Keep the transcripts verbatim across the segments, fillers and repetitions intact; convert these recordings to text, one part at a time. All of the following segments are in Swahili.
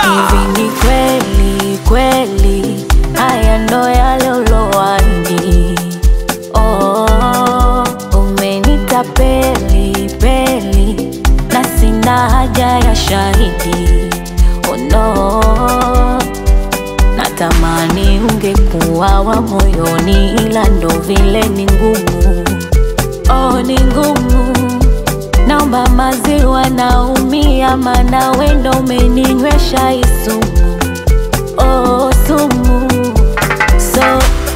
Hivi ni kweli kweli haya ndo yale uloahidi? Oh, umenita peli peli na sina haja ya shahidi. Oh no, natamani ungekuwa wa moyoni, ila ndo vile ni ngumu. Oh, ni ngumu. Naomba maziwa naumia, mana wendo umeninywesha isumu. Oh, sumu. So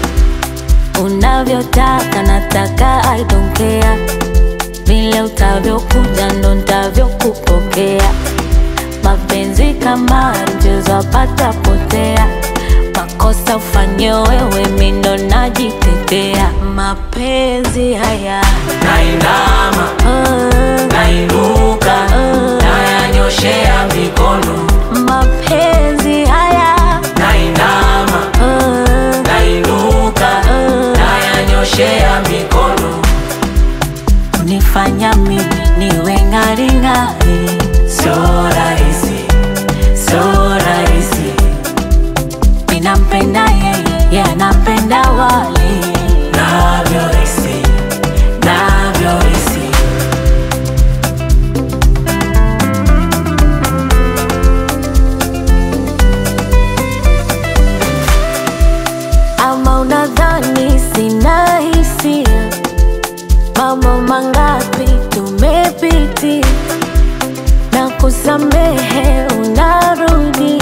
unavyotaka nataka, I don't care. Vile utavyokuja ndo nitavyokupokea. Mapenzi kama mchezo pata potea. Makosa ufanye wewe, mimi ndo najitetea. Mapenzi haya nainama, uh, nainuka, uh, nayanyoshea mikono. mapenzi haya Nainama, uh, nainuka, uh, nayanyoshea mikono. unifanya mimi niwe ngari ngari. Sio rahisi, sio rahisi. Ninampenda yeye, yeye anapenda wali. Navyohisi, navyohisi. Ama unadhani sina hisia? Mambo mangapi tumepitia, na kusamehe unarudi.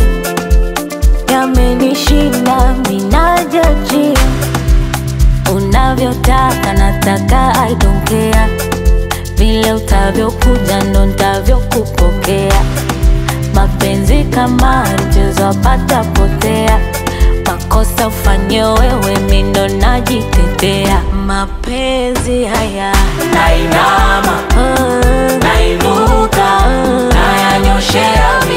Yamenishinda minajajia. Unavyotaka nataka, I don't care. Vile utavyokuja ndo nitavyokupokea. Mapenzi kama mchezo pata potea. Makosa ufanye wewe, mimi ndo najitetea. Mapenzi haya Nainama, uh, nainuka, uh, nayanyoshea